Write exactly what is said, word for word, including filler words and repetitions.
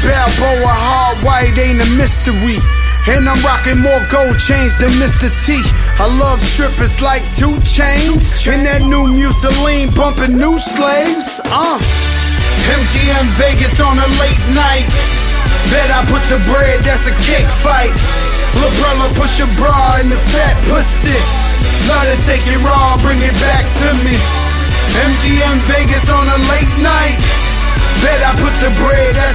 Balboa, hard white ain't a mystery. And I'm rocking more gold chains than Mister T. I love strippers like two chains. And that new Mussolini bumping new slaves. Uh. M G M Vegas on a late night. Bet I put the bread, that's a cake fight. LaBrella push a bra in the fat pussy. Love to take it raw, bring it back to me. M G M Vegas on a late night. Bet I put the bread, that's